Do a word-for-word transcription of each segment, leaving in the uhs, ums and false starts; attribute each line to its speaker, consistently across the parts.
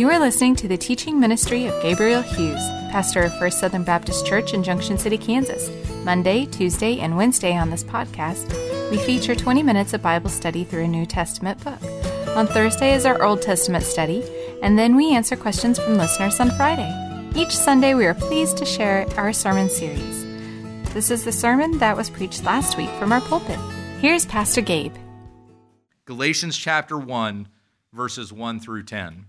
Speaker 1: You are listening to the teaching ministry of Gabriel Hughes, pastor of First Southern Baptist Church in Junction City, Kansas. Monday, Tuesday, and Wednesday on this podcast, we feature twenty minutes of Bible study through a New Testament book. On Thursday is our Old Testament study, and then we answer questions from listeners on Friday. Each Sunday, we are pleased to share our sermon series. This is the sermon that was preached last week from our pulpit. Here's Pastor Gabe.
Speaker 2: Galatians chapter one, verses one through ten.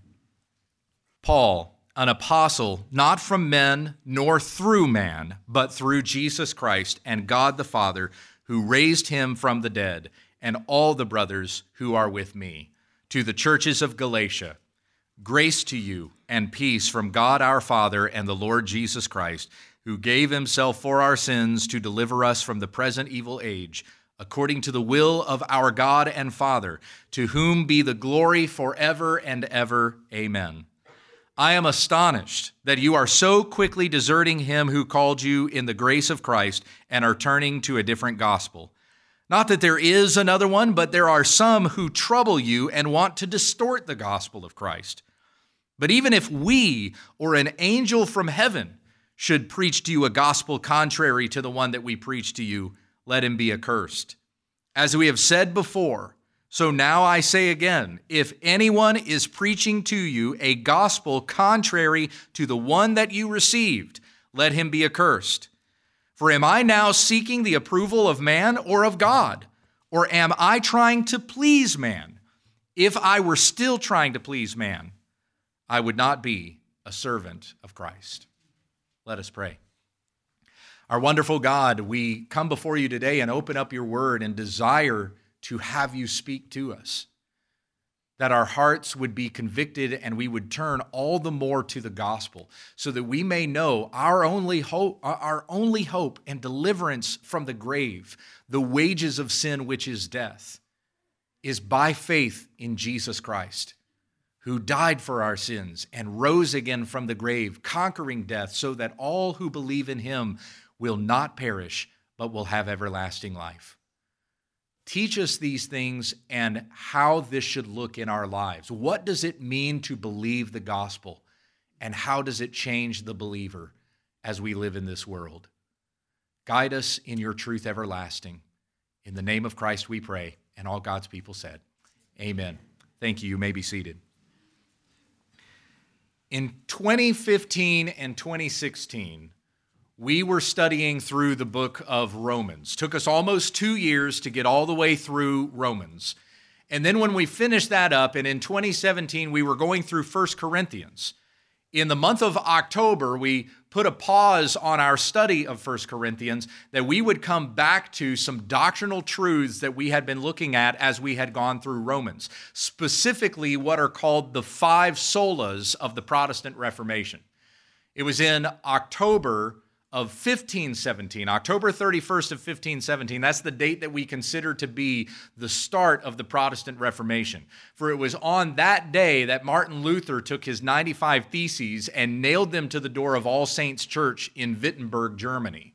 Speaker 2: Paul, an apostle, not from men nor through man, but through Jesus Christ and God the Father, who raised him from the dead, and all the brothers who are with me, to the churches of Galatia. Grace to you and peace from God our Father and the Lord Jesus Christ, who gave himself for our sins to deliver us from the present evil age, according to the will of our God and Father, to whom be the glory forever and ever. Amen. I am astonished that you are so quickly deserting him who called you in the grace of Christ and are turning to a different gospel. Not that there is another one, but there are some who trouble you and want to distort the gospel of Christ. But even if we or an angel from heaven should preach to you a gospel contrary to the one that we preach to you, let him be accursed. As we have said before, so now I say again, if anyone is preaching to you a gospel contrary to the one that you received, let him be accursed. For am I now seeking the approval of man or of God? Or am I trying to please man? If I were still trying to please man, I would not be a servant of Christ. Let us pray. Our wonderful God, we come before you today and open up your word and desire to have you speak to us, that our hearts would be convicted and we would turn all the more to the gospel so that we may know our only hope, our only hope and deliverance from the grave, the wages of sin, which is death, is by faith in Jesus Christ, who died for our sins and rose again from the grave, conquering death, so that all who believe in him will not perish, but will have everlasting life. Teach us these things and how this should look in our lives. What does it mean to believe the gospel? And how does it change the believer as we live in this world? Guide us in your truth everlasting. In the name of Christ we pray, and all God's people said, amen. Thank you. You may be seated. In twenty fifteen and twenty sixteen, we were studying through the book of Romans. It took us almost two years to get all the way through Romans. And then when we finished that up, and in twenty seventeen, we were going through First Corinthians. In the month of October, we put a pause on our study of First Corinthians that we would come back to some doctrinal truths that we had been looking at as we had gone through Romans, specifically what are called the five solas of the Protestant Reformation. It was in October of fifteen seventeen, October thirty-first of fifteen seventeen. That's the date that we consider to be the start of the Protestant Reformation. For it was on that day that Martin Luther took his ninety-five Theses and nailed them to the door of All Saints Church in Wittenberg, Germany.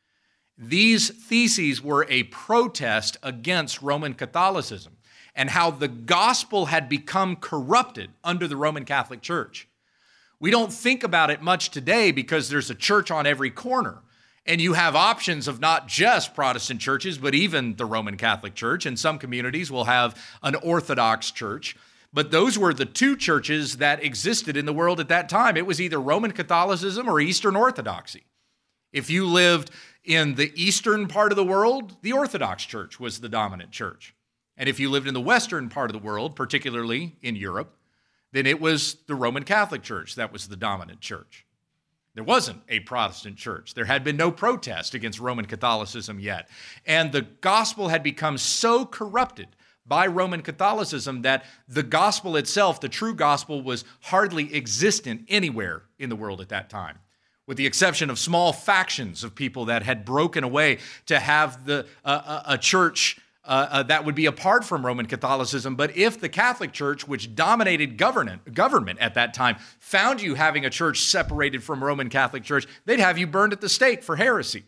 Speaker 2: These theses were a protest against Roman Catholicism and how the gospel had become corrupted under the Roman Catholic Church. We don't think about it much today because there's a church on every corner, and you have options of not just Protestant churches, but even the Roman Catholic Church, and some communities will have an Orthodox church. But those were the two churches that existed in the world at that time. It was either Roman Catholicism or Eastern Orthodoxy. If you lived in the eastern part of the world, the Orthodox Church was the dominant church. And if you lived in the western part of the world, particularly in Europe, then it was the Roman Catholic Church that was the dominant church. There wasn't a Protestant church. There had been no protest against Roman Catholicism yet. And the gospel had become so corrupted by Roman Catholicism that the gospel itself, the true gospel, was hardly existent anywhere in the world at that time, with the exception of small factions of people that had broken away to have the uh, a church Uh, uh, that would be apart from Roman Catholicism. But if the Catholic Church, which dominated government, government at that time, found you having a church separated from Roman Catholic Church, they'd have you burned at the stake for heresy.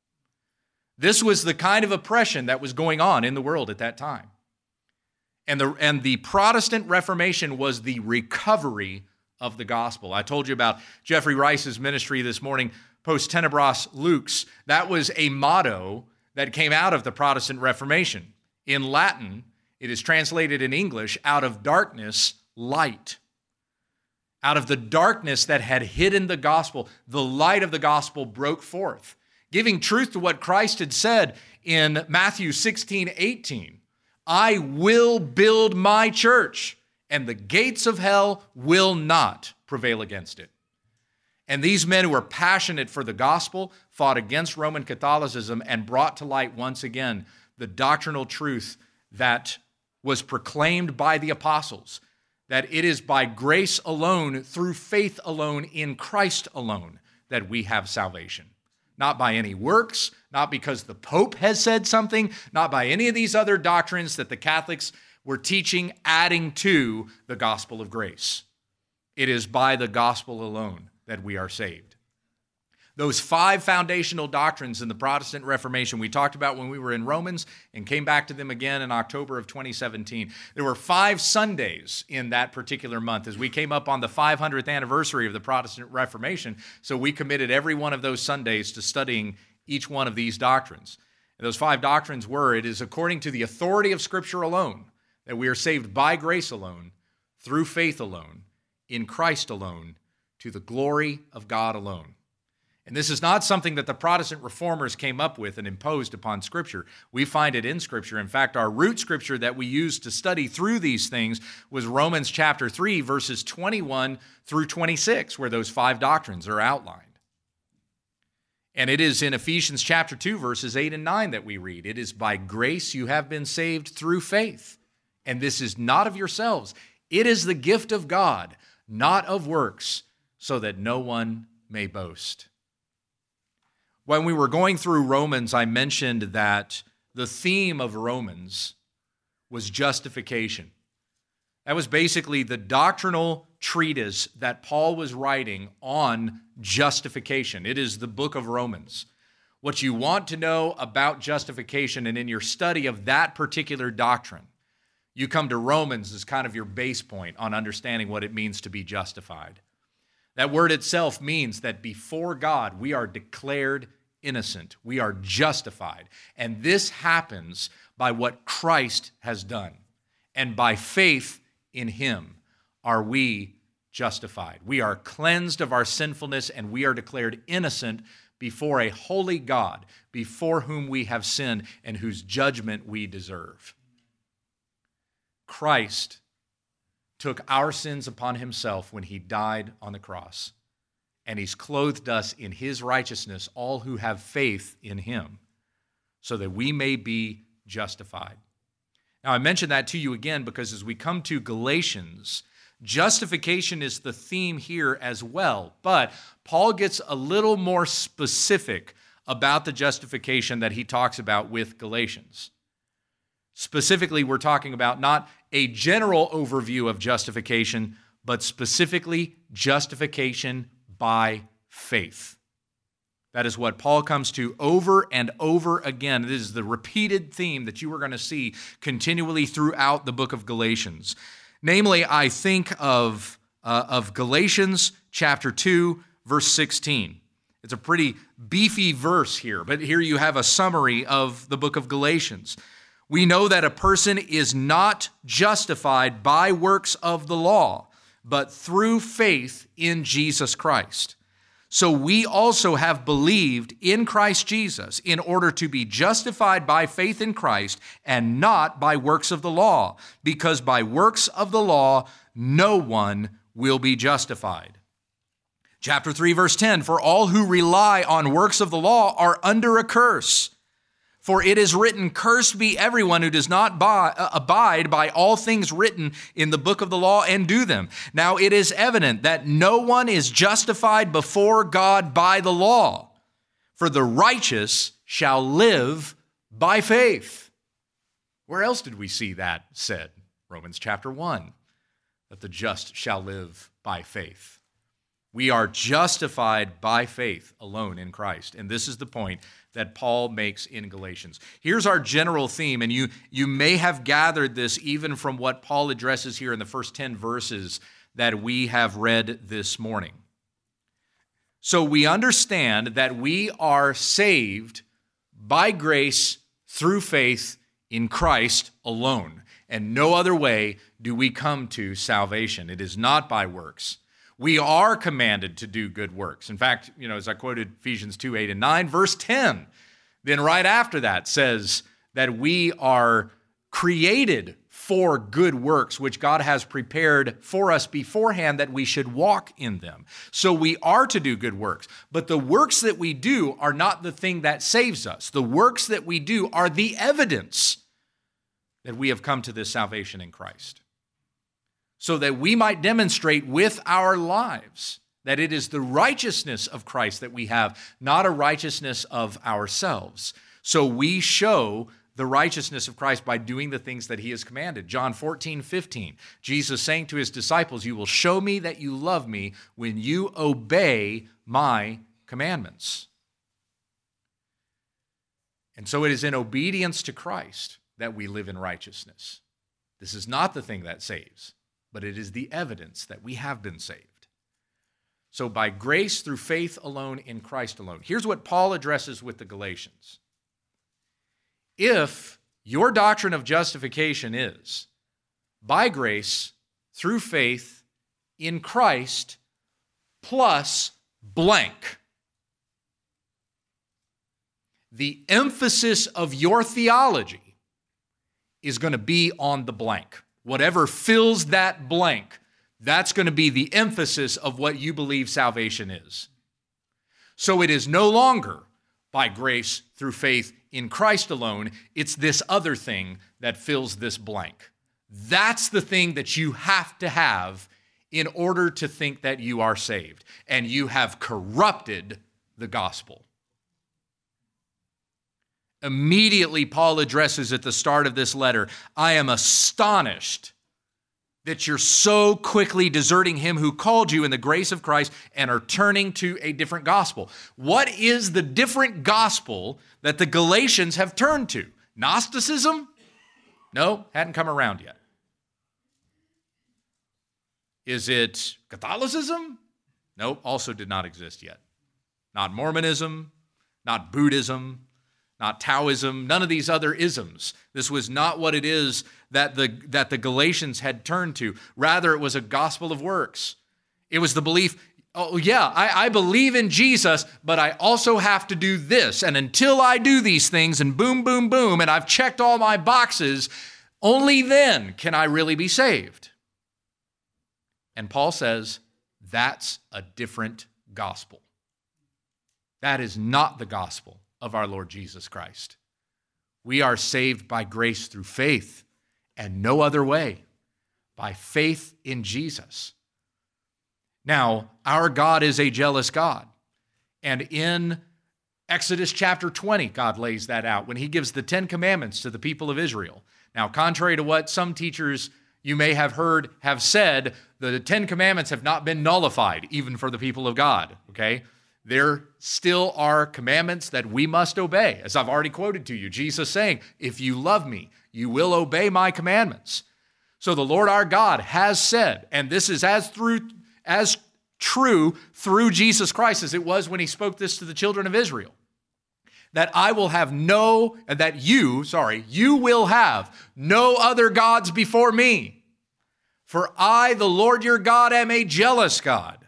Speaker 2: This was the kind of oppression that was going on in the world at that time. And the, and the Protestant Reformation was the recovery of the gospel. I told you about Jeffrey Rice's ministry this morning, Post Tenebras Lux. That was a motto that came out of the Protestant Reformation. In Latin, it is translated in English, out of darkness, light. Out of the darkness that had hidden the gospel, the light of the gospel broke forth, giving truth to what Christ had said in Matthew sixteen eighteen. I will build my church, and the gates of hell will not prevail against it. And these men who were passionate for the gospel fought against Roman Catholicism and brought to light once again the doctrinal truth that was proclaimed by the apostles, that it is by grace alone, through faith alone, in Christ alone, that we have salvation. Not by any works, not because the Pope has said something, not by any of these other doctrines that the Catholics were teaching, adding to the gospel of grace. It is by the gospel alone that we are saved. Those five foundational doctrines in the Protestant Reformation we talked about when we were in Romans and came back to them again in October of twenty seventeen. There were five Sundays in that particular month as we came up on the five hundredth anniversary of the Protestant Reformation, so we committed every one of those Sundays to studying each one of these doctrines. And those five doctrines were, it is according to the authority of Scripture alone that we are saved by grace alone, through faith alone, in Christ alone, to the glory of God alone. And this is not something that the Protestant reformers came up with and imposed upon Scripture. We find it in Scripture. In fact, our root Scripture that we used to study through these things was Romans chapter three, verses twenty-one through twenty-six, where those five doctrines are outlined. And it is in Ephesians chapter two, verses eight and nine that we read, it is by grace you have been saved through faith. And this is not of yourselves. It is the gift of God, not of works, so that no one may boast. When we were going through Romans, I mentioned that the theme of Romans was justification. That was basically the doctrinal treatise that Paul was writing on justification. It is the book of Romans. What you want to know about justification, and in your study of that particular doctrine, you come to Romans as kind of your base point on understanding what it means to be justified. That word itself means that before God, we are declared innocent. We are justified. And this happens by what Christ has done. And by faith in him are we justified. We are cleansed of our sinfulness, and we are declared innocent before a holy God, before whom we have sinned and whose judgment we deserve. Christ took our sins upon himself when he died on the cross, and he's clothed us in his righteousness, all who have faith in him, so that we may be justified. Now, I mention that to you again because as we come to Galatians, justification is the theme here as well, but Paul gets a little more specific about the justification that he talks about with Galatians. Specifically, we're talking about not a general overview of justification, but specifically justification by faith. That is what Paul comes to over and over again. It is the repeated theme that you are going to see continually throughout the book of Galatians. Namely, I think of, uh, of Galatians chapter two, verse sixteen. It's a pretty beefy verse here, but here you have a summary of the book of Galatians. We know that a person is not justified by works of the law, but through faith in Jesus Christ. So we also have believed in Christ Jesus in order to be justified by faith in Christ and not by works of the law, because by works of the law, no one will be justified. Chapter three, verse ten, for all who rely on works of the law are under a curse. For it is written, cursed be everyone who does not buy, uh, abide by all things written in the book of the law and do them. Now it is evident that no one is justified before God by the law, for the righteous shall live by faith. Where else did we see that said? Romans chapter one, that the just shall live by faith. We are justified by faith alone in Christ. And this is the point that Paul makes in Galatians. Here's our general theme, and you, you may have gathered this even from what Paul addresses here in the first ten verses that we have read this morning. So we understand that we are saved by grace through faith in Christ alone, and no other way do we come to salvation. It is not by works. We are commanded to do good works. In fact, you know, as I quoted Ephesians two, eight, and nine, verse ten, then right after that says that we are created for good works, which God has prepared for us beforehand that we should walk in them. So we are to do good works, but the works that we do are not the thing that saves us. The works that we do are the evidence that we have come to this salvation in Christ, so that we might demonstrate with our lives that it is the righteousness of Christ that we have, not a righteousness of ourselves. So we show the righteousness of Christ by doing the things that he has commanded. John fourteen, fifteen, Jesus saying to his disciples, "You will show me that you love me when you obey my commandments." And so it is in obedience to Christ that we live in righteousness. This is not the thing that saves, but it is the evidence that we have been saved. So by grace through faith alone in Christ alone. Here's what Paul addresses with the Galatians. If your doctrine of justification is by grace through faith in Christ plus blank, the emphasis of your theology is going to be on the blank. Whatever fills that blank, that's going to be the emphasis of what you believe salvation is. So it is no longer by grace through faith in Christ alone. It's this other thing that fills this blank. That's the thing that you have to have in order to think that you are saved. And you have corrupted the gospel. Immediately, Paul addresses at the start of this letter, "I am astonished that you're so quickly deserting him who called you in the grace of Christ and are turning to a different gospel." What is the different gospel that the Galatians have turned to? Gnosticism? No, hadn't come around yet. Is it Catholicism? No, also did not exist yet. Not Mormonism, not Buddhism, not Taoism, none of these other isms. This was not what it is that the, that the Galatians had turned to. Rather, it was a gospel of works. It was the belief, oh yeah, I, I believe in Jesus, but I also have to do this. And until I do these things and boom, boom, boom, and I've checked all my boxes, only then can I really be saved. And Paul says, that's a different gospel. That is not the gospel of our Lord Jesus Christ. We are saved by grace through faith and no other way, by faith in Jesus. Now, our God is a jealous God. And in Exodus chapter twenty, God lays that out when he gives the Ten Commandments to the people of Israel. Now, contrary to what some teachers you may have heard have said, the Ten Commandments have not been nullified, even for the people of God, okay? There still are commandments that we must obey. As I've already quoted to you, Jesus saying, if you love me, you will obey my commandments. So the Lord our God has said, and this is as through as true through Jesus Christ as it was when he spoke this to the children of Israel, that I will have no, that you, sorry, you will have no other gods before me. For I, the Lord your God, am a jealous God.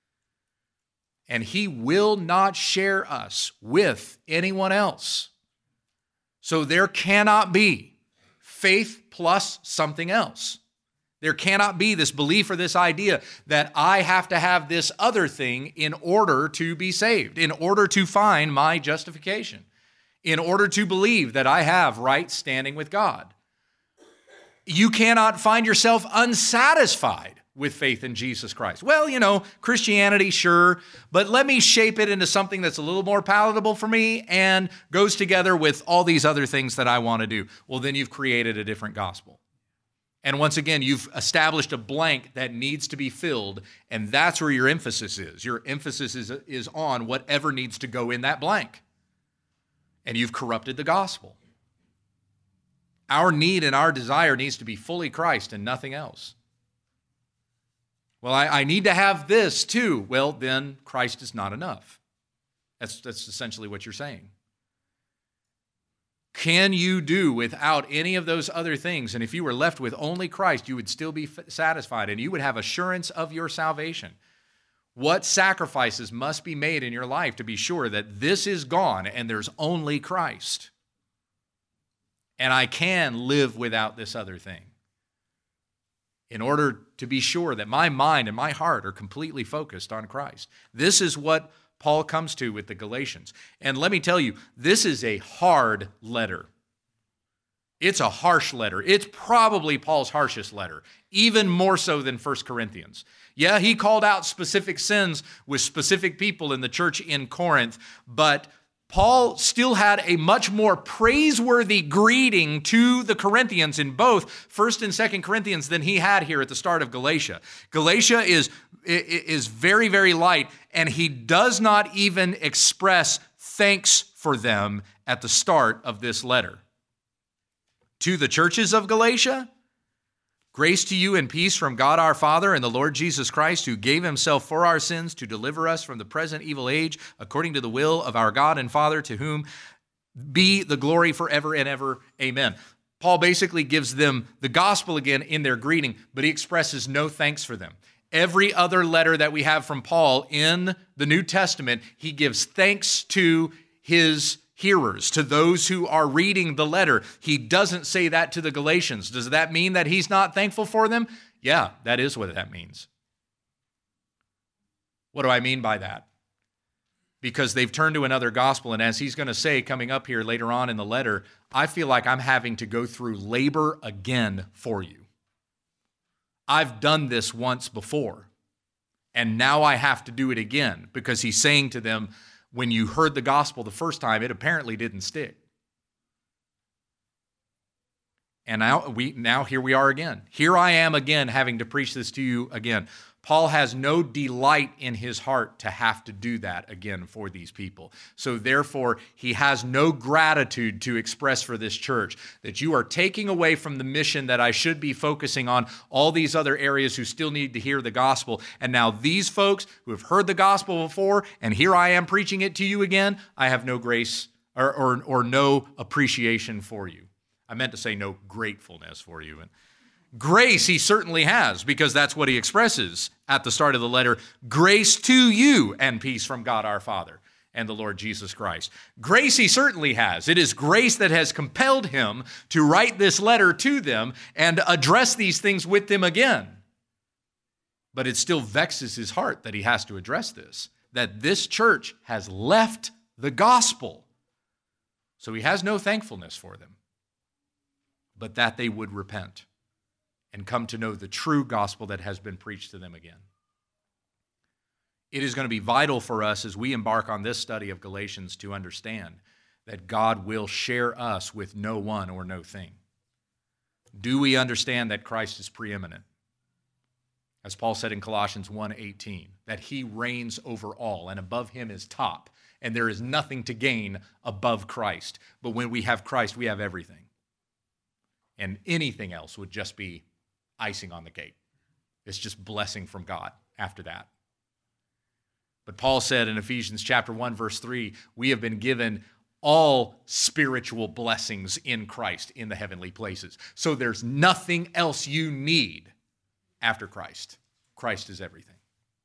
Speaker 2: And he will not share us with anyone else. So there cannot be faith plus something else. There cannot be this belief or this idea that I have to have this other thing in order to be saved, in order to find my justification, in order to believe that I have right standing with God. You cannot find yourself unsatisfied with faith in Jesus Christ. Well, you know, Christianity, sure, but let me shape it into something that's a little more palatable for me and goes together with all these other things that I want to do. Well, then you've created a different gospel. And once again, you've established a blank that needs to be filled, and that's where your emphasis is. Your emphasis is, is on whatever needs to go in that blank. And you've corrupted the gospel. Our need and our desire needs to be fully Christ and nothing else. Well, I, I need to have this too. Well, then Christ is not enough. That's, that's essentially what you're saying. Can you do without any of those other things? And if you were left with only Christ, you would still be satisfied and you would have assurance of your salvation. What sacrifices must be made in your life to be sure that this is gone and there's only Christ? And I can live without this other thing in order to be sure that my mind and my heart are completely focused on Christ. This is what Paul comes to with the Galatians. And let me tell you, this is a hard letter. It's a harsh letter. It's probably Paul's harshest letter, even more so than First Corinthians. Yeah, he called out specific sins with specific people in the church in Corinth, but Paul still had a much more praiseworthy greeting to the Corinthians in both First and Second Corinthians than he had here at the start of Galatia. Galatia is, is very, very light, and he does not even express thanks for them at the start of this letter. To the churches of Galatia, grace to you and peace from God our Father and the Lord Jesus Christ, who gave himself for our sins to deliver us from the present evil age, according to the will of our God and Father, to whom be the glory forever and ever. Amen. Paul basically gives them the gospel again in their greeting, but he expresses no thanks for them. Every other letter that we have from Paul in the New Testament, he gives thanks to his hearers, to those who are reading the letter. He doesn't say that to the Galatians. Does that mean that he's not thankful for them? Yeah, that is what that means. What do I mean by that? Because they've turned to another gospel, and as he's going to say coming up here later on in the letter, I feel like I'm having to go through labor again for you. I've done this once before, and now I have to do it again, because he's saying to them, when you heard the gospel the first time, it apparently didn't stick. And now we now here we are again. Here I am again having to preach this to you again. Paul has no delight in his heart to have to do that again for these people. So therefore, he has no gratitude to express for this church, that you are taking away from the mission that I should be focusing on all these other areas who still need to hear the gospel. And now these folks who have heard the gospel before, and here I am preaching it to you again, I have no grace or, or, or no appreciation for you. I meant to say no gratefulness for you. And grace he certainly has, because that's what he expresses at the start of the letter. Grace to you and peace from God our Father and the Lord Jesus Christ. Grace he certainly has. It is grace that has compelled him to write this letter to them and address these things with them again. But it still vexes his heart that he has to address this, that this church has left the gospel. So he has no thankfulness for them, but that they would repent and come to know the true gospel that has been preached to them again. It is going to be vital for us as we embark on this study of Galatians to understand that God will share us with no one or no thing. Do we understand that Christ is preeminent? As Paul said in Colossians one eighteen, that he reigns over all, and above him is top, and there is nothing to gain above Christ. But when we have Christ, we have everything. And anything else would just be icing on the cake. It's just blessing from God after that. But Paul said in Ephesians chapter one, verse three, we have been given all spiritual blessings in Christ in the heavenly places. So there's nothing else you need after Christ. Christ is everything.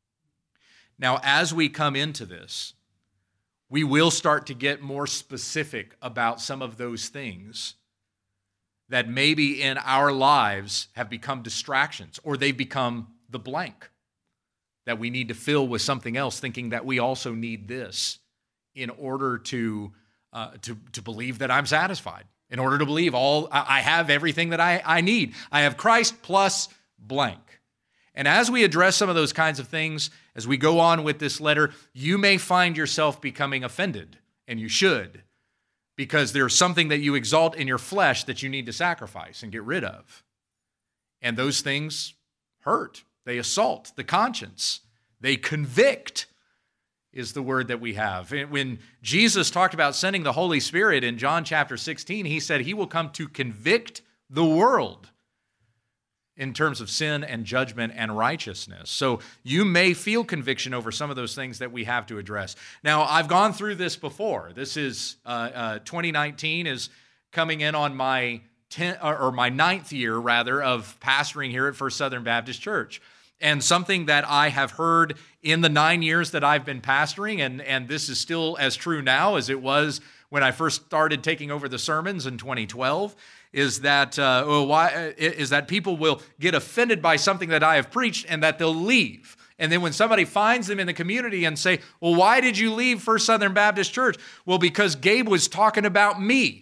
Speaker 2: Now, as we come into this, we will start to get more specific about some of those things that maybe in our lives have become distractions, or they've become the blank that we need to fill with something else, thinking that we also need this in order to, uh, to, to believe that I'm satisfied, in order to believe all I have everything that I, I need. I have Christ plus blank. And as we address some of those kinds of things, as we go on with this letter, you may find yourself becoming offended, and you should, because there's something that you exalt in your flesh that you need to sacrifice and get rid of. And those things hurt. They assault the conscience. They convict, is the word that we have. When Jesus talked about sending the Holy Spirit in John chapter sixteen, he said he will come to convict the world. in terms of sin and judgment and righteousness. So you may feel conviction over some of those things that we have to address. Now, I've gone through this before. This is uh, uh, twenty nineteen is coming in on my tenth, or my ninth year, rather, of pastoring here at First Southern Baptist Church. And something that I have heard in the nine years that I've been pastoring, and, and this is still as true now as it was when I first started taking over the sermons in twenty twelve, is that uh, well, why is that people will get offended by something that I have preached and that they'll leave. And then when somebody finds them in the community and say, well, why did you leave First Southern Baptist Church? Well, because Gabe was talking about me.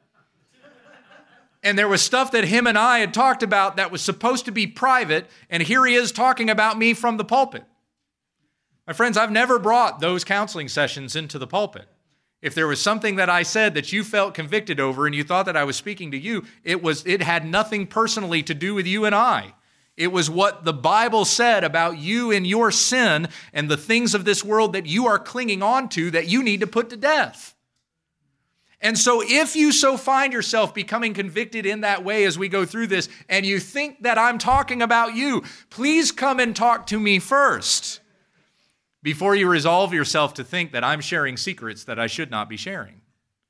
Speaker 2: And there was stuff that him and I had talked about that was supposed to be private, and here he is talking about me from the pulpit. My friends, I've never brought those counseling sessions into the pulpit. If there was something that I said that you felt convicted over and you thought that I was speaking to you, it was it had nothing personally to do with you and I. It was what the Bible said about you and your sin and the things of this world that you are clinging on to that you need to put to death. And so if you so find yourself becoming convicted in that way as we go through this, and you think that I'm talking about you, please come and talk to me first before you resolve yourself to think that I'm sharing secrets that I should not be sharing.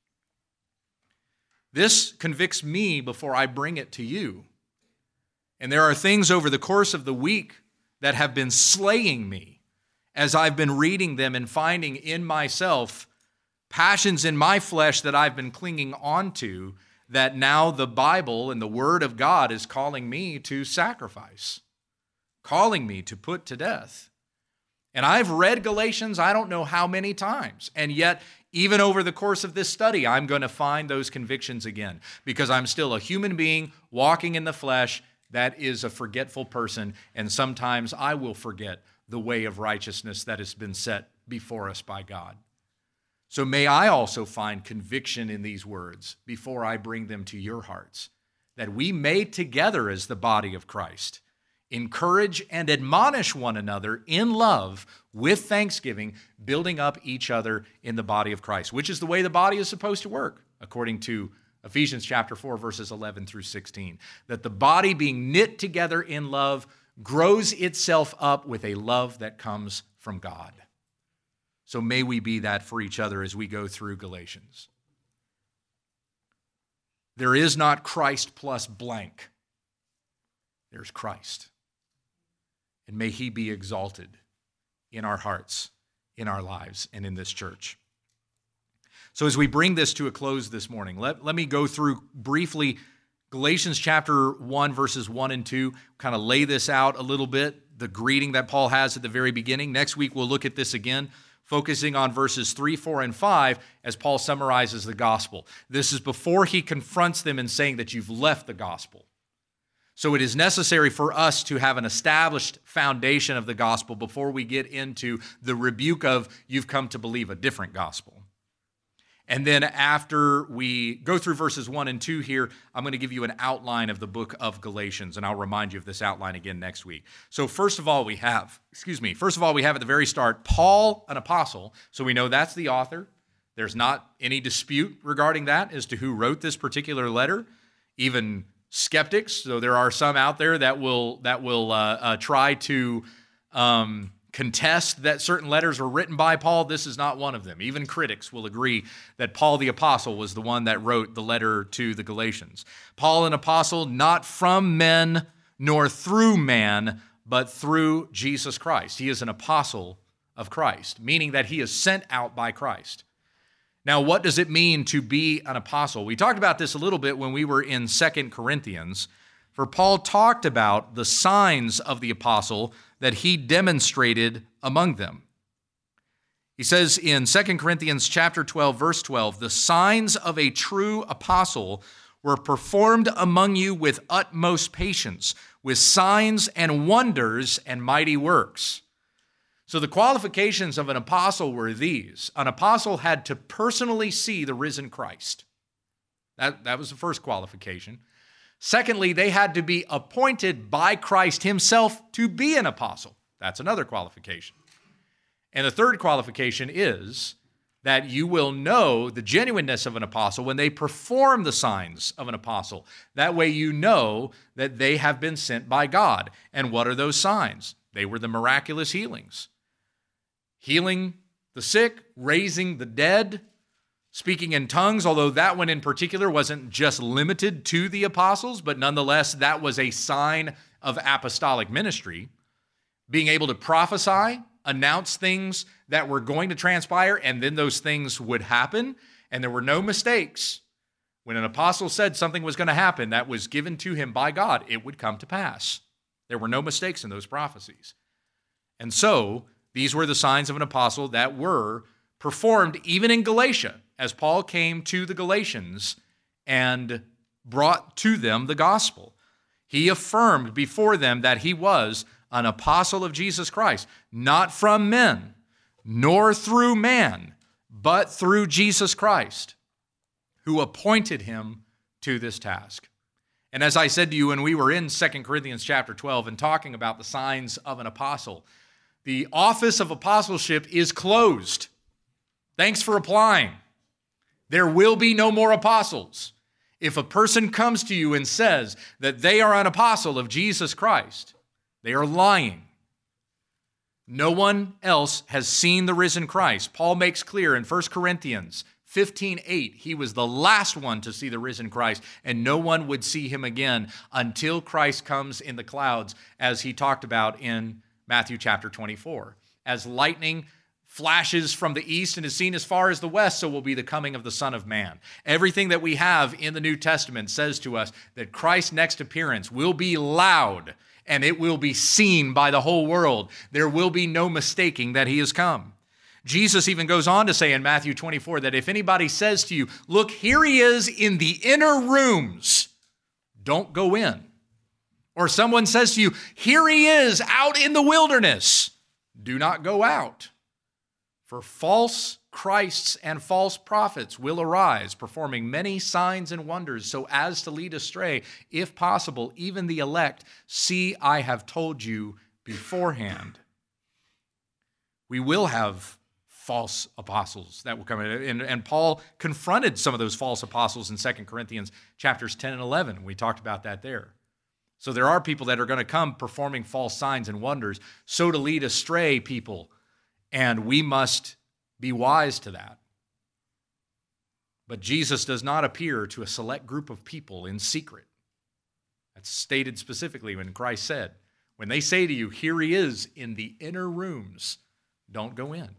Speaker 2: This convicts me before I bring it to you. And there are things over the course of the week that have been slaying me as I've been reading them and finding in myself passions in my flesh that I've been clinging onto that now the Bible and the Word of God is calling me to sacrifice, calling me to put to death. And I've read Galatians I don't know how many times, and yet even over the course of this study, I'm going to find those convictions again because I'm still a human being walking in the flesh that is a forgetful person, and sometimes I will forget the way of righteousness that has been set before us by God. So may I also find conviction in these words before I bring them to your hearts, that we may together as the body of Christ encourage and admonish one another in love with thanksgiving, building up each other in the body of Christ, which is the way the body is supposed to work, according to Ephesians chapter four, verses eleven through sixteen, that the body being knit together in love grows itself up with a love that comes from God. So may we be that for each other as we go through Galatians. There is not Christ plus blank. There's Christ. And may he be exalted in our hearts, in our lives, and in this church. So as we bring this to a close this morning, let, let me go through briefly Galatians chapter one, verses one and two, kind of lay this out a little bit, the greeting that Paul has at the very beginning. Next week, we'll look at this again, focusing on verses three, four, and five as Paul summarizes the gospel. This is before he confronts them in saying that you've left the gospel. So it is necessary for us to have an established foundation of the gospel before we get into the rebuke of you've come to believe a different gospel. And then after we go through verses one and two here, I'm going to give you an outline of the book of Galatians, and I'll remind you of this outline again next week. So first of all, we have, excuse me, first of all, we have at the very start, Paul, an apostle. So we know that's the author. There's not any dispute regarding that as to who wrote this particular letter, even skeptics. So there are some out there that will that will uh, uh, try to um, contest that certain letters were written by Paul. This is not one of them. Even critics will agree that Paul the apostle was the one that wrote the letter to the Galatians. Paul, an apostle, not from men nor through man, but through Jesus Christ. He is an apostle of Christ, meaning that he is sent out by Christ. Now, what does it mean to be an apostle? We talked about this a little bit when we were in Second Corinthians, for Paul talked about the signs of the apostle that he demonstrated among them. He says in Second Corinthians chapter twelve, verse twelve, the signs of a true apostle were performed among you with utmost patience, with signs and wonders and mighty works. So the qualifications of an apostle were these. An apostle had to personally see the risen Christ. That, that was the first qualification. Secondly, they had to be appointed by Christ himself to be an apostle. That's another qualification. And the third qualification is that you will know the genuineness of an apostle when they perform the signs of an apostle. That way you know that they have been sent by God. And what are those signs? They were the miraculous healings. Healing the sick, raising the dead, speaking in tongues, although that one in particular wasn't just limited to the apostles, but nonetheless that was a sign of apostolic ministry. Being able to prophesy, announce things that were going to transpire, and then those things would happen, and there were no mistakes. When an apostle said something was going to happen that was given to him by God, it would come to pass. There were no mistakes in those prophecies. And so, these were the signs of an apostle that were performed even in Galatia, as Paul came to the Galatians and brought to them the gospel. He affirmed before them that he was an apostle of Jesus Christ, not from men, nor through man, but through Jesus Christ, who appointed him to this task. And as I said to you when we were in Second Corinthians chapter twelve and talking about the signs of an apostle, the office of apostleship is closed. Thanks for applying. There will be no more apostles. If a person comes to you and says that they are an apostle of Jesus Christ, they are lying. No one else has seen the risen Christ. Paul makes clear in First Corinthians fifteen eight, he was the last one to see the risen Christ, and no one would see him again until Christ comes in the clouds, as he talked about in Matthew chapter twenty-four. As lightning flashes from the east and is seen as far as the west, so will be the coming of the Son of Man. Everything that we have in the New Testament says to us that Christ's next appearance will be loud, and it will be seen by the whole world. There will be no mistaking that he has come. Jesus even goes on to say in Matthew twenty-four that if anybody says to you, look, here he is in the inner rooms, don't go in. Or someone says to you, here he is out in the wilderness, do not go out. For false Christs and false prophets will arise, performing many signs and wonders, so as to lead astray, if possible, even the elect. See, I have told you beforehand. We will have false apostles that will come in. And, and Paul confronted some of those false apostles in Second Corinthians chapters ten and eleven. We talked about that there. So there are people that are going to come performing false signs and wonders, so to lead astray people. And we must be wise to that. But Jesus does not appear to a select group of people in secret. That's stated specifically when Christ said, when they say to you, here he is in the inner rooms, don't go in.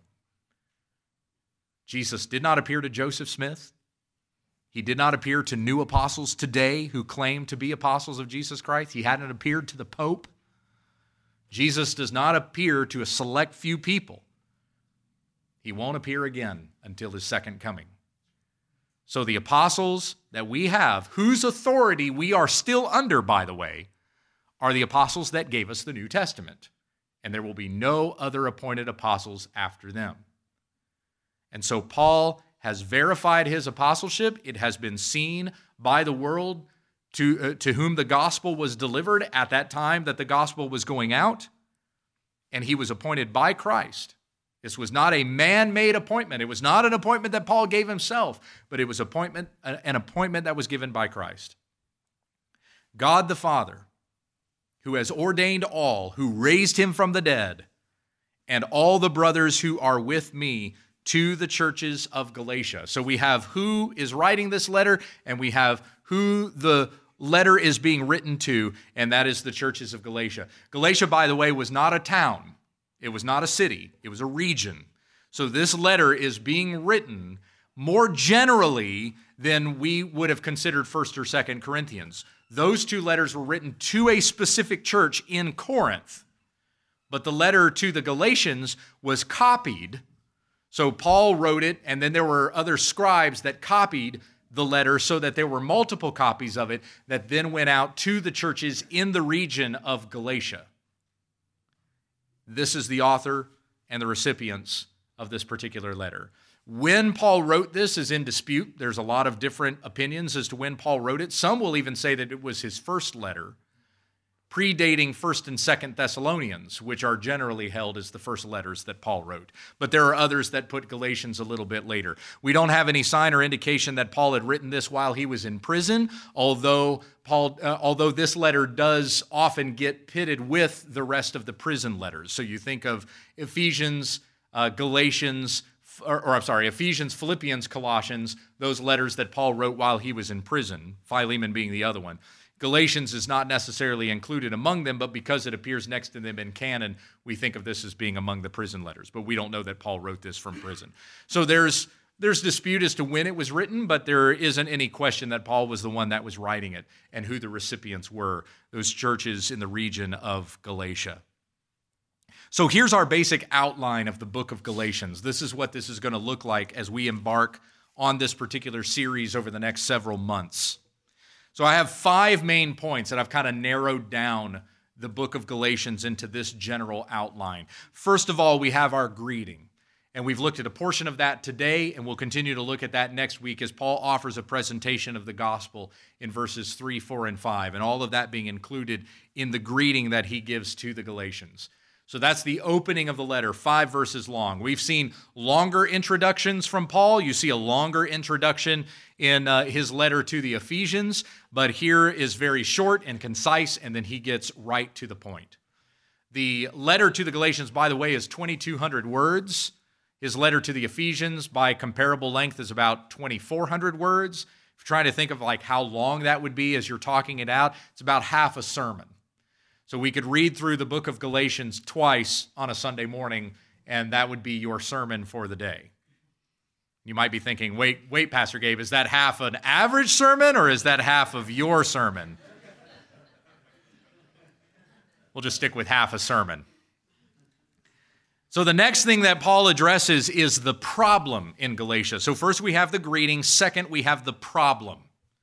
Speaker 2: Jesus did not appear to Joseph Smith. He did not appear to new apostles today who claim to be apostles of Jesus Christ. He hadn't appeared to the Pope. Jesus does not appear to a select few people. He won't appear again until his second coming. So the apostles that we have, whose authority we are still under, by the way, are the apostles that gave us the New Testament. And there will be no other appointed apostles after them. And so Paul has verified his apostleship. It has been seen by the world to, uh, to whom the gospel was delivered at that time that the gospel was going out. And he was appointed by Christ. This was not a man-made appointment. It was not an appointment that Paul gave himself, but it was appointment, an appointment that was given by Christ. God the Father, who has ordained all, who raised him from the dead, and all the brothers who are with me to the churches of Galatia. So we have who is writing this letter, and we have who the letter is being written to, and that is the churches of Galatia. Galatia, by the way, was not a town. It was not a city. It was a region. So this letter is being written more generally than we would have considered First or Second Corinthians. Those two letters were written to a specific church in Corinth. But the letter to the Galatians was copied. So Paul wrote it, and then there were other scribes that copied the letter so that there were multiple copies of it that then went out to the churches in the region of Galatia. This is the author and the recipients of this particular letter. When Paul wrote this is in dispute. There's a lot of different opinions as to when Paul wrote it. Some will even say that it was his first letter. predating First and Second Thessalonians, which are generally held as the first letters that Paul wrote. But there are others that put Galatians a little bit later. We don't have any sign or indication that Paul had written this while he was in prison, although Paul, uh, although this letter does often get pitted with the rest of the prison letters. So you think of Ephesians, uh, Galatians, or, or I'm sorry, Ephesians, Philippians, Colossians, those letters that Paul wrote while he was in prison, Philemon being the other one. Galatians is not necessarily included among them, but because it appears next to them in canon, we think of this as being among the prison letters. But we don't know that Paul wrote this from prison. So there's there's dispute as to when it was written, but there isn't any question that Paul was the one that was writing it and who the recipients were, those churches in the region of Galatia. So here's our basic outline of the book of Galatians. This is what this is going to look like as we embark on this particular series over the next several months. So I have five main points that I've kind of narrowed down the book of Galatians into this general outline. First of all, we have our greeting. And we've looked at a portion of that today, and we'll continue to look at that next week as Paul offers a presentation of the gospel in verses three, four, and five, and all of that being included in the greeting that he gives to the Galatians. So that's the opening of the letter, five verses long. We've seen longer introductions from Paul. You see a longer introduction in uh, his letter to the Ephesians, but here is very short and concise, and then he gets right to the point. The letter to the Galatians, by the way, is twenty-two hundred words. His letter to the Ephesians, by comparable length, is about twenty-four hundred words. If you're trying to think of like how long that would be as you're talking it out, it's about half a sermon. So we could read through the book of Galatians twice on a Sunday morning, and that would be your sermon for the day. You might be thinking, wait, wait, Pastor Gabe, is that half an average sermon or is that half of your sermon? We'll just stick with half a sermon. So the next thing that Paul addresses is the problem in Galatia. So first we have the greeting. Second, we have the problem.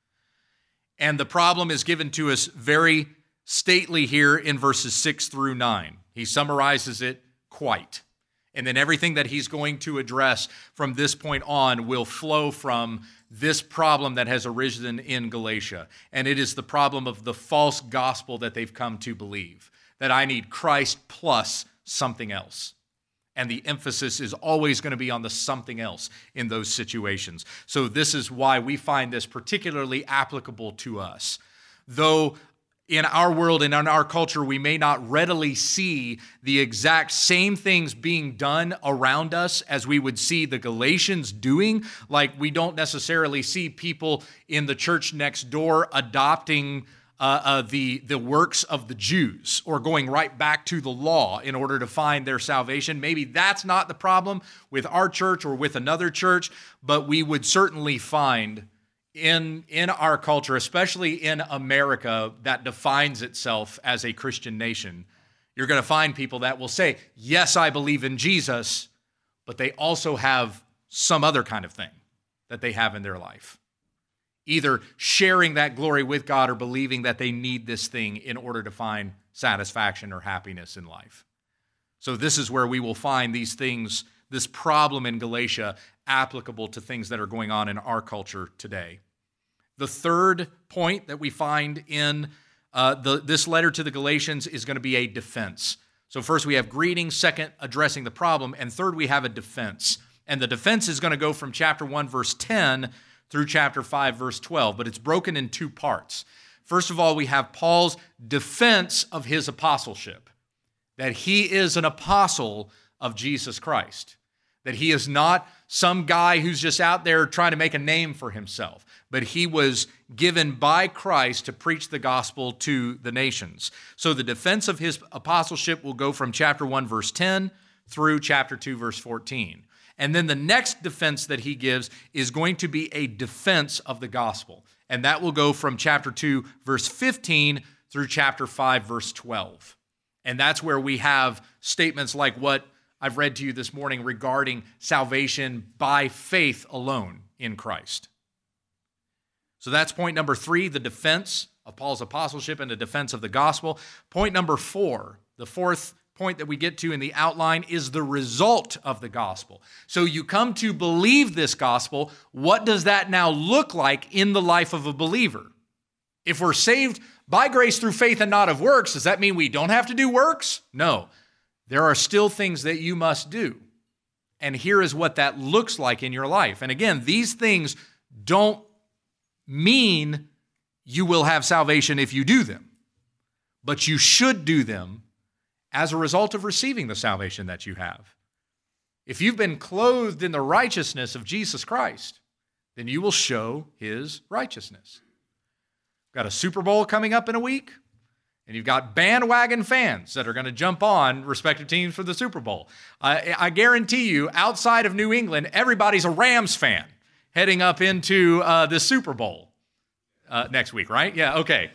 Speaker 2: And the problem is given to us very stately here in verses six through nine. He summarizes it quite. And then everything that he's going to address from this point on will flow from this problem that has arisen in Galatia. And it is the problem of the false gospel that they've come to believe, that I need Christ plus something else. And the emphasis is always going to be on the something else in those situations. So this is why we find this particularly applicable to us. Though in our world and in our culture, we may not readily see the exact same things being done around us as we would see the Galatians doing. Like we don't necessarily see people in the church next door adopting uh, uh, the, the works of the Jews or going right back to the law in order to find their salvation. Maybe that's not the problem with our church or with another church, but we would certainly find In, in our culture, especially in America, that defines itself as a Christian nation, you're going to find people that will say, yes, I believe in Jesus, but they also have some other kind of thing that they have in their life. Either sharing that glory with God or believing that they need this thing in order to find satisfaction or happiness in life. So this is where we will find these things, this problem in Galatia, applicable to things that are going on in our culture today. The third point that we find in uh, the, this letter to the Galatians is going to be a defense. So first we have greeting, second addressing the problem, and third we have a defense. And the defense is going to go from chapter one, verse ten through chapter five, verse twelve, but it's broken in two parts. First of all, we have Paul's defense of his apostleship, that he is an apostle of Jesus Christ, that he is not some guy who's just out there trying to make a name for himself, but he was given by Christ to preach the gospel to the nations. So the defense of his apostleship will go from chapter one, verse ten through chapter two, verse fourteen. And then the next defense that he gives is going to be a defense of the gospel. And that will go from chapter two, verse fifteen through chapter five, verse twelve. And that's where we have statements like what I've read to you this morning regarding salvation by faith alone in Christ. So that's point number three, the defense of Paul's apostleship and the defense of the gospel. Point number four, the fourth point that we get to in the outline, is the result of the gospel. So you come to believe this gospel. What does that now look like in the life of a believer? If we're saved By grace through faith and not of works, does that mean we don't have to do works? No. There are still things that you must do. And here is what that looks like in your life. And again, these things don't mean you will have salvation if you do them, but you should do them as a result of receiving the salvation that you have. If you've been clothed in the righteousness of Jesus Christ, then you will show his righteousness. Got a Super Bowl coming up in a week, and you've got bandwagon fans that are going to jump on respective teams for the Super Bowl. I, I guarantee you, outside of New England, everybody's a Rams fan heading up into uh, the Super Bowl uh, next week, right? Yeah, okay.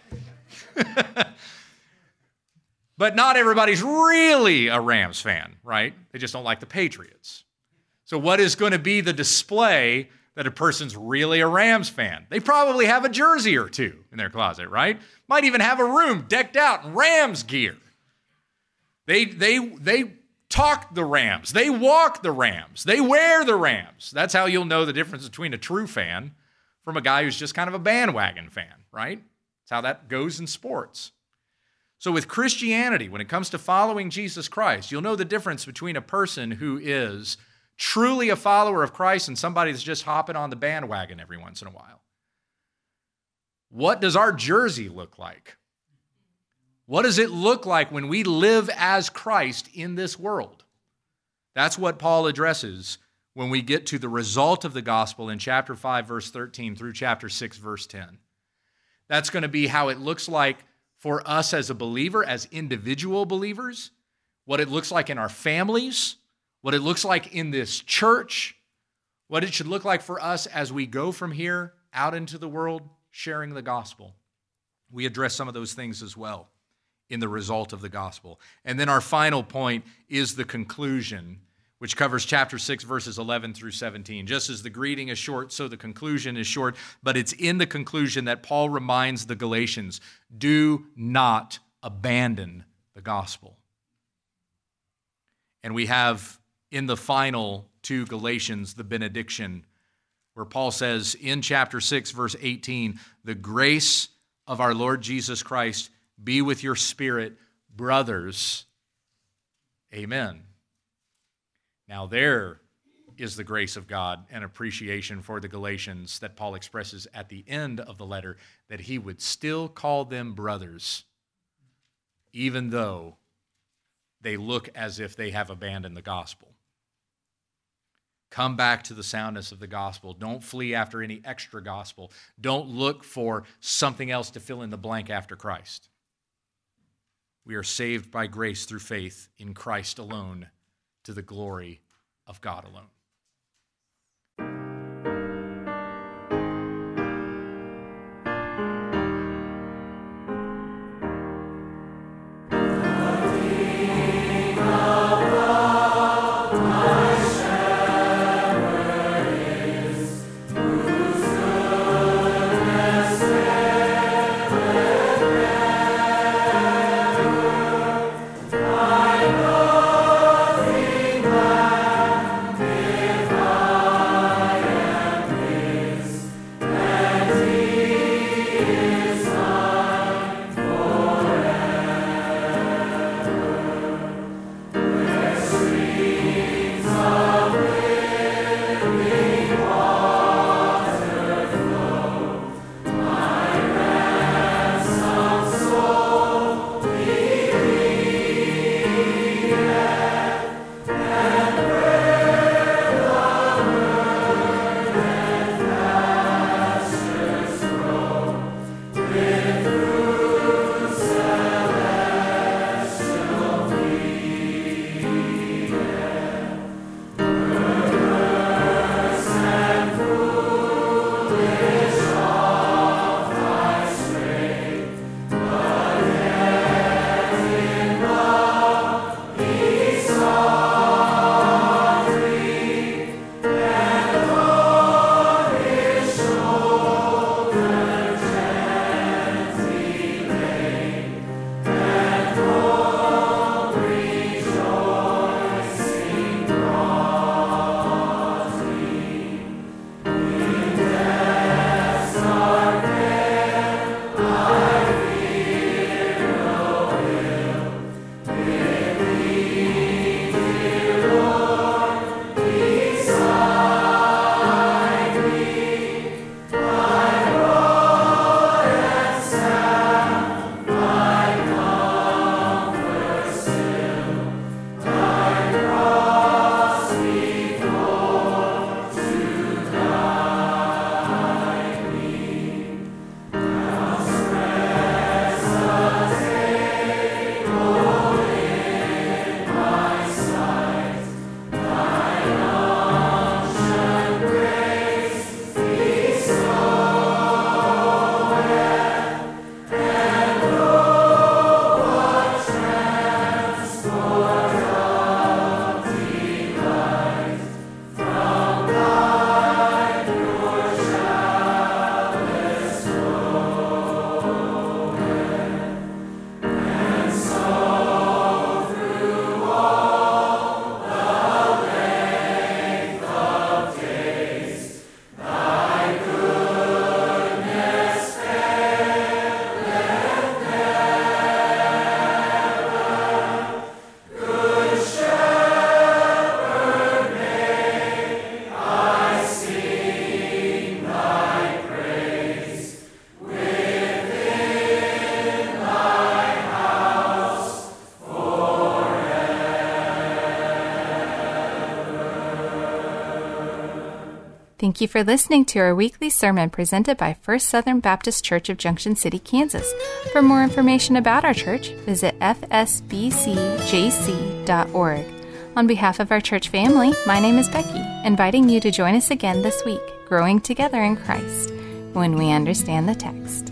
Speaker 2: But not everybody's really a Rams fan, right? They just don't like the Patriots. So what is going to be the display that a person's really a Rams fan? They probably have a jersey or two in their closet, right? Might even have a room decked out in Rams gear. They, they, they talk the Rams. They walk the Rams. They wear the Rams. That's how you'll know the difference between a true fan from a guy who's just kind of a bandwagon fan, right? That's how that goes in sports. So with Christianity, when it comes to following Jesus Christ, you'll know the difference between a person who is truly a follower of Christ and somebody that's just hopping on the bandwagon every once in a while. What does our jersey look like? What does it look like when we live as Christ in this world? That's what Paul addresses when we get to the result of the gospel in chapter five, verse thirteen through chapter six, verse ten. That's going to be how it looks like for us as a believer, as individual believers, what it looks like in our families, what it looks like in this church, what it should look like for us as we go from here out into the world sharing the gospel. We address some of those things as well in the result of the gospel. And then our final point is the conclusion, which covers chapter six, verses eleven through seventeen. Just as the greeting is short, so the conclusion is short, but it's in the conclusion that Paul reminds the Galatians, do not abandon the gospel. And we have in the final two Galatians, the benediction, where Paul says in chapter six, verse eighteen, the grace of our Lord Jesus Christ be with your spirit, brothers. Amen. Now there is the grace of God and appreciation for the Galatians that Paul expresses at the end of the letter, that he would still call them brothers, even though they look as if they have abandoned the gospel. Come back to the soundness of the gospel. Don't flee after any extra gospel. Don't look for something else to fill in the blank after Christ. We are saved by grace through faith in Christ alone, to the glory of God alone.
Speaker 1: Thank you for listening to our weekly sermon presented by First Southern Baptist Church of Junction City, Kansas. For more information about our church, visit f s b c j c dot org. On behalf of our church family, my name is Becky, inviting you to join us again this week, growing together in Christ, when we understand the text.